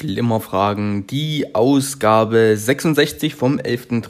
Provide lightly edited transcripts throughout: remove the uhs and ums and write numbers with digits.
Flimmerfragen, die Ausgabe 66 vom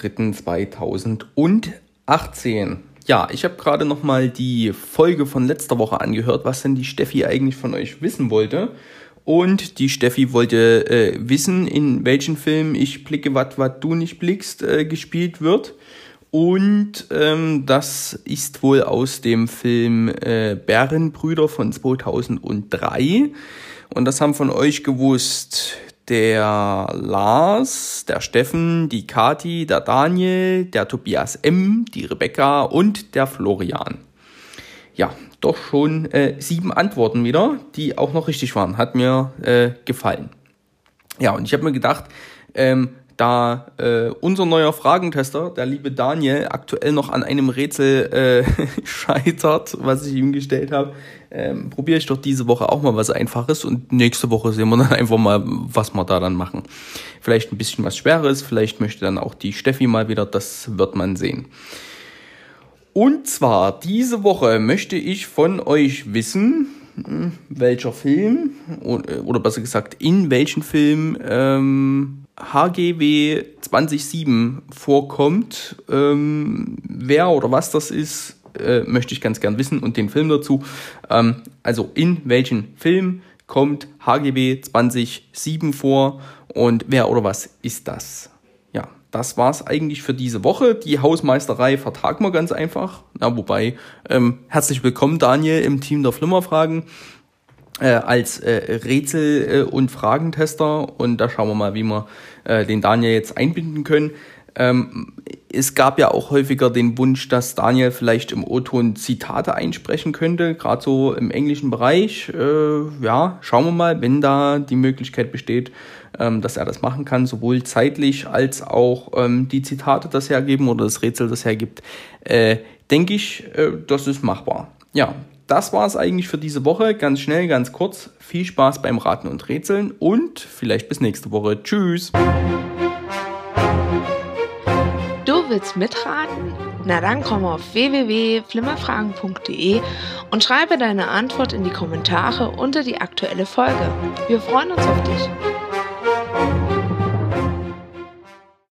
11.03.2018. Ja, ich habe gerade nochmal die Folge von letzter Woche angehört, was denn die Steffi eigentlich von euch wissen wollte. Und die Steffi wollte wissen, in welchen Film Ich blicke, wat du nicht blickst, gespielt wird. Und das ist wohl aus dem Film Bärenbrüder von 2003. Und das haben von euch gewusst der Lars, der Steffen, die Kati, der Daniel, der Tobias M., die Rebecca und der Florian. Ja, doch schon 7 Antworten wieder, die auch noch richtig waren. Hat mir gefallen. Ja, und ich habe mir gedacht, da unser neuer Fragentester, der liebe Daniel, aktuell noch an einem Rätsel scheitert, was ich ihm gestellt habe, probiere ich doch diese Woche auch mal was Einfaches und nächste Woche sehen wir dann einfach mal, was wir da dann machen. Vielleicht ein bisschen was Schweres, vielleicht möchte dann auch die Steffi mal wieder, das wird man sehen. Und zwar, diese Woche möchte ich von euch wissen, welcher Film, oder besser gesagt, in welchem Film HGB 2007 vorkommt. Wer oder was das ist, möchte ich ganz gern wissen und den Film dazu. Also in welchem Film kommt HGB 2007 vor und wer oder was ist das? Ja, das war's eigentlich für diese Woche. Die Hausmeisterei vertagen wir ganz einfach. Ja, wobei, herzlich willkommen Daniel im Team der Flimmerfragen als Rätsel- und Fragentester. Und da schauen wir mal, wie wir den Daniel jetzt einbinden können. Es gab ja auch häufiger den Wunsch, dass Daniel vielleicht im O-Ton Zitate einsprechen könnte, gerade so im englischen Bereich. Ja, schauen wir mal, wenn da die Möglichkeit besteht, dass er das machen kann, sowohl zeitlich als auch die Zitate das hergeben oder das Rätsel das hergibt, denke ich, das ist machbar. Ja, das war es eigentlich für diese Woche. Ganz schnell, ganz kurz. Viel Spaß beim Raten und Rätseln und vielleicht bis nächste Woche. Tschüss! Du willst mitraten? Na dann komm auf www.flimmerfragen.de und schreibe deine Antwort in die Kommentare unter die aktuelle Folge. Wir freuen uns auf dich.